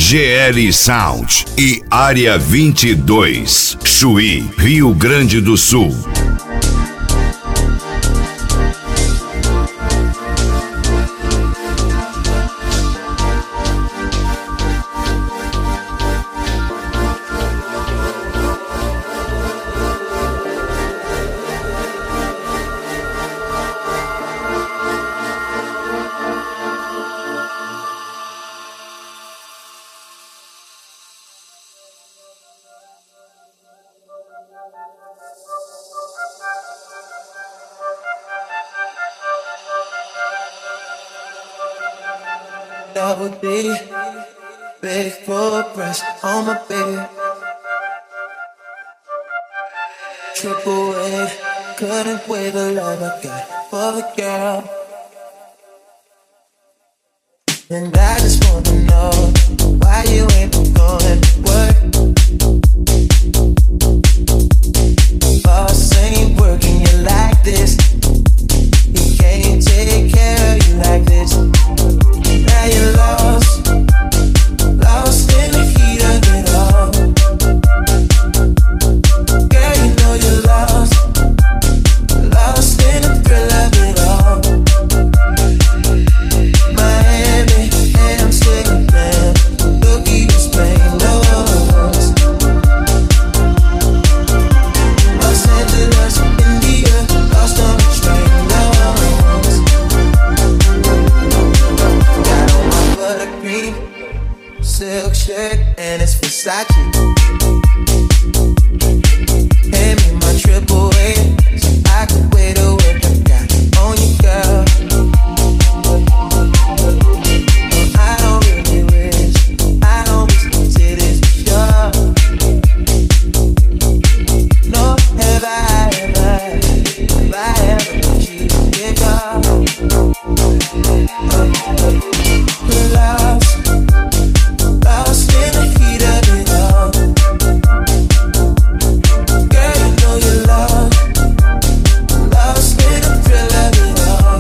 GL Sound e Área 22, Chuí, Rio Grande do Sul. Double D, big full breast on my bed. Triple A, couldn't wait the love I got for the girl. And I just wanna know why you ain't been going to work. Boss ain't working you like this. He can't take care of you like this. Now you're lost, lost in the heat of it all. Girl, you know you're lost, lost in the thrill of it all. Miami, Amsterdam, Tokyo, Spain, Los Angeles, India, lost on the train, green silk shirt and it's Versace. Hand me my triple A so I can wear the work I got on you, girl. No, I don't really wish until this is sure. No, have I ever cheated, yeah, lost in the heat of it all. Girl, you know you're lost, lost in the thrill of it all.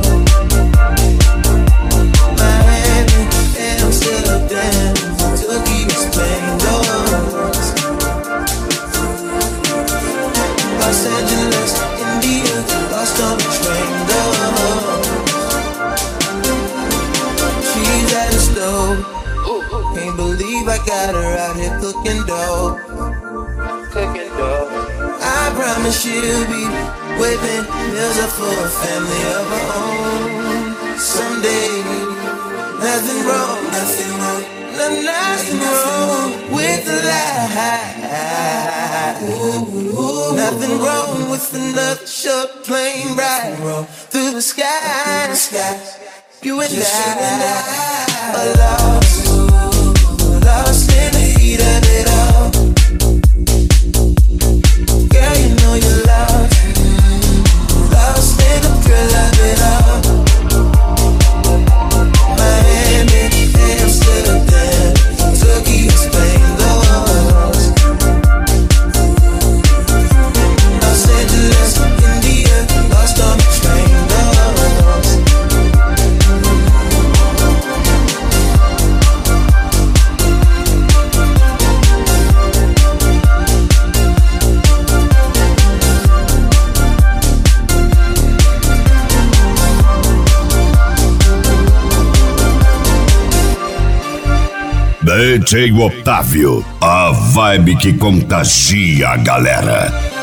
Miami, Amsterdam, Tokyo, Spain, Los Angeles, India, lost on the train, she's at the stove. Can't believe I got her out here cooking dough. I promise she'll be whipping meals up for a family of her own someday. Nothing wrong with the lie. Nothing wrong with another short plane ride through the sky. You and I are lost, lost in the heat of it all. Girl, you know you're lost, lost in the thrill of it all. Miami, Amsterdam, Tokyo, Spain, Los Angeles, India, lost on the train, DJ Otávio, a vibe que contagia a galera.